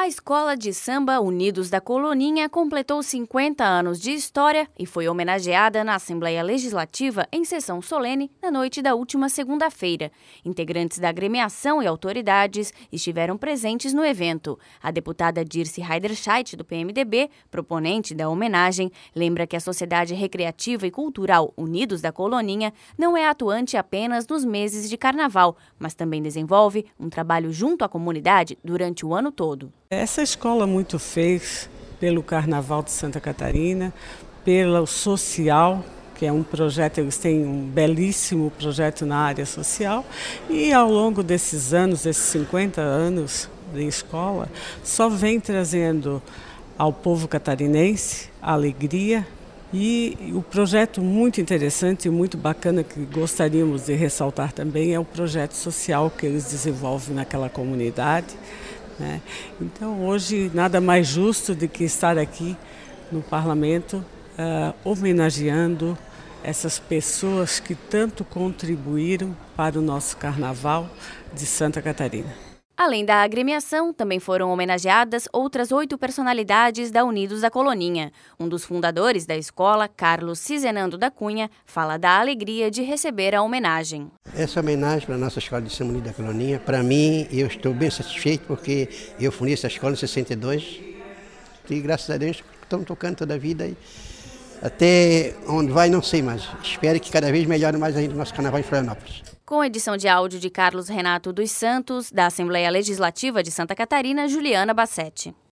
A Escola de Samba Unidos da Coloninha completou 50 anos de história e foi homenageada na Assembleia Legislativa em sessão solene na noite da última segunda-feira. Integrantes da agremiação e autoridades estiveram presentes no evento. A deputada Dirce Heiderscheit, do PMDB, proponente da homenagem, lembra que a Sociedade Recreativa e Cultural Unidos da Coloninha não é atuante apenas nos meses de carnaval, mas também desenvolve um trabalho junto à comunidade durante o ano todo. Essa escola muito fez pelo Carnaval de Santa Catarina, pelo social, que é um projeto, eles têm um belíssimo projeto na área social, e ao longo desses anos, desses 50 anos de escola, só vem trazendo ao povo catarinense alegria. E o projeto muito interessante e muito bacana que gostaríamos de ressaltar também é o projeto social que eles desenvolvem naquela comunidade. Então, hoje, nada mais justo do que estar aqui no Parlamento homenageando essas pessoas que tanto contribuíram para o nosso Carnaval de Santa Catarina. Além da agremiação, também foram homenageadas outras 8 personalidades da Unidos da Coloninha. Um dos fundadores da escola, Carlos Cizenando da Cunha, fala da alegria de receber a homenagem. Essa homenagem para a nossa Escola de Samba Unidos da Coloninha, para mim, eu estou bem satisfeito porque eu fundei essa escola em 62 e graças a Deus estamos tocando toda a vida. Até onde vai, não sei, mas espero que cada vez melhore mais ainda o nosso Carnaval em Florianópolis. Com edição de áudio de Carlos Renato dos Santos, da Assembleia Legislativa de Santa Catarina, Juliana Bassetti.